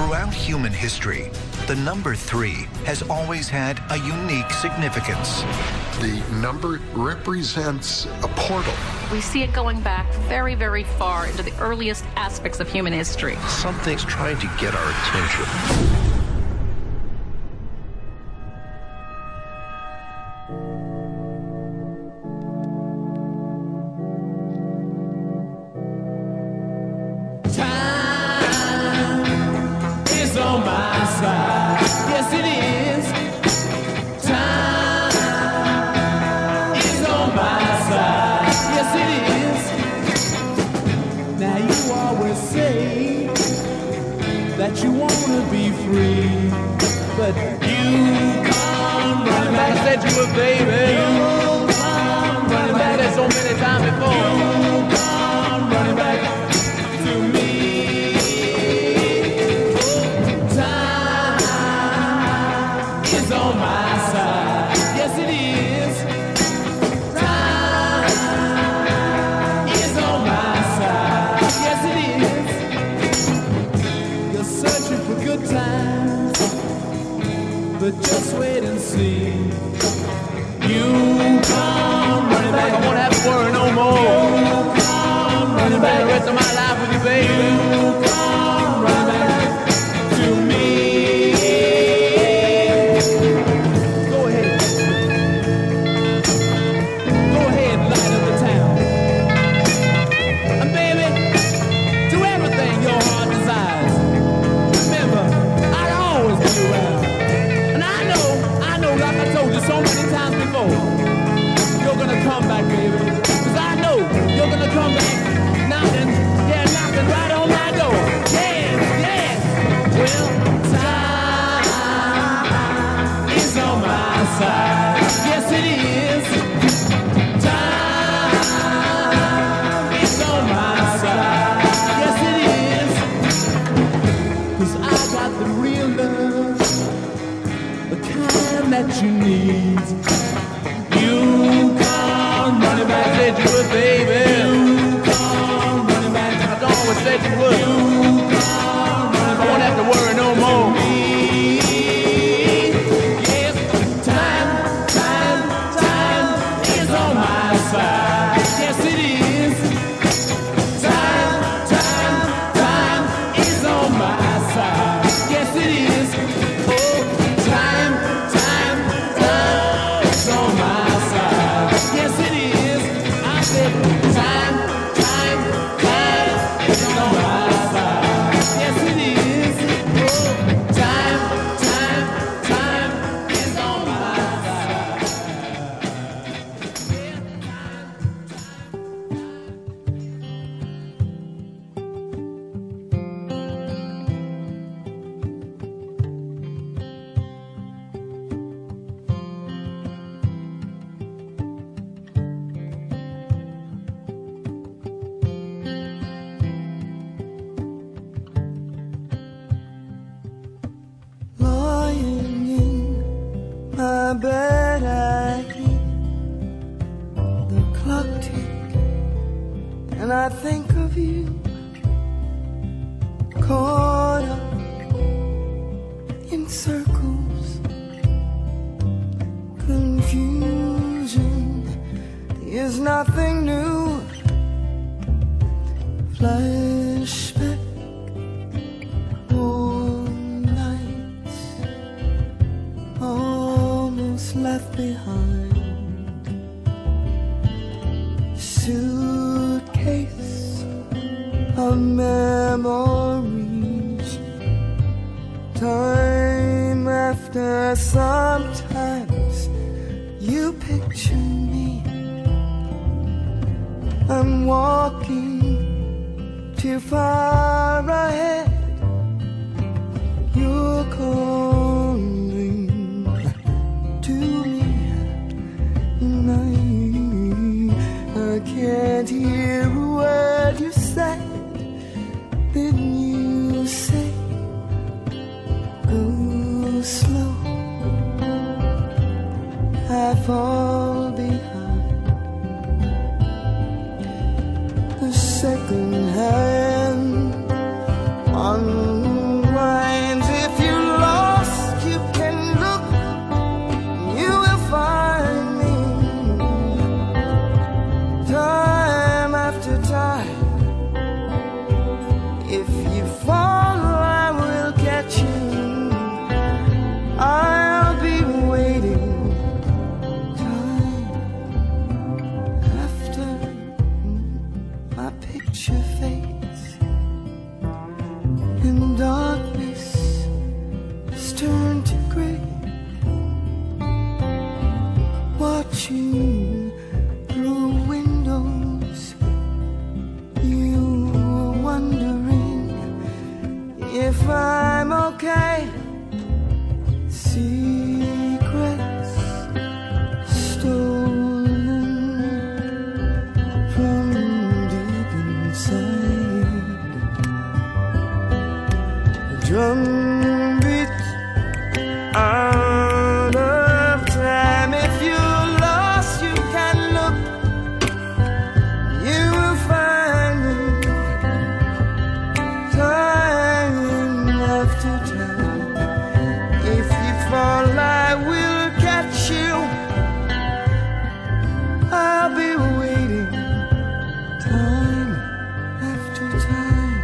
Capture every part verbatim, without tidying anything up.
Throughout human history, the number three has always had a unique significance. The number represents a portal. We see it going back very, very far into the earliest aspects of human history. Something's trying to get our attention. Second hand you fall, I will catch you. I'll be waiting. Time after my picture fades and darkness has turned to gray, watching through windows, you were wondering if I'm okay. Secrets stolen from deep inside. The drum beats out of time. If you're lost, you can look. You will find me. Time after time. If you fall, I will catch you. I'll be waiting. Time after time.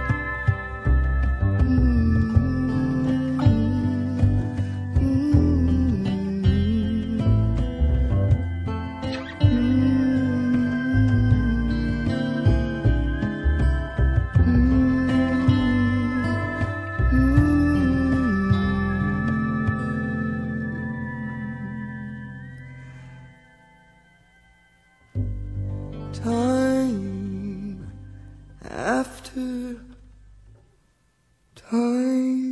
Time after time.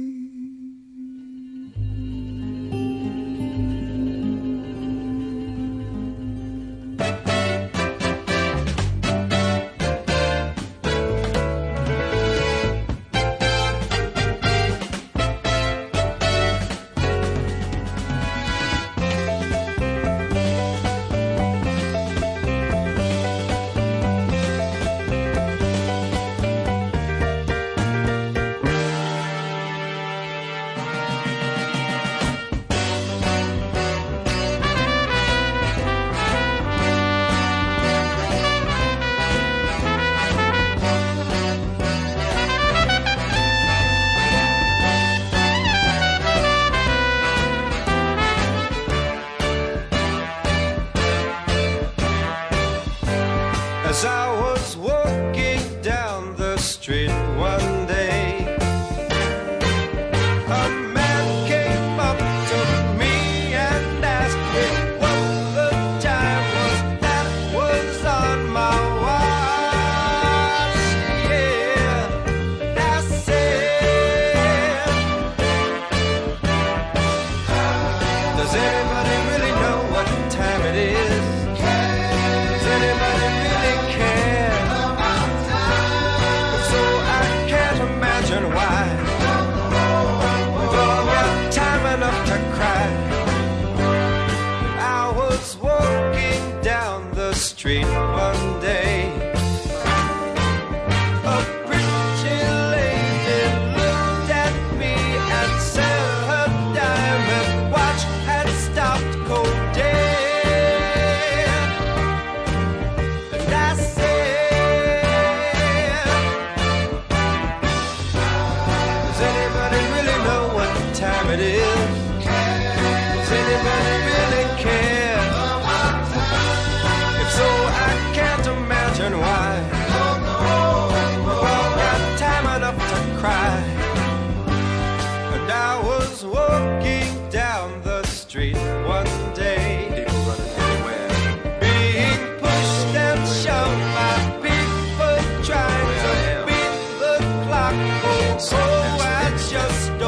As I was walking down the street one day, a man came up to me and asked me what the time was that was on my watch. Yeah, I said, does anybody really know what time it is? Does anybody really care? If so, I can't imagine why. We've all got time enough to cry. I was walking down the street one day. A pretty lady looked at me and said her diamond watch had stopped cold dead. It is. Does anybody really care? If so, I can't imagine why. We've all got time enough to cry. And I was walking down the street one day, people running everywhere, being pushed and shoved by people trying to beat the clock. Oh, so I just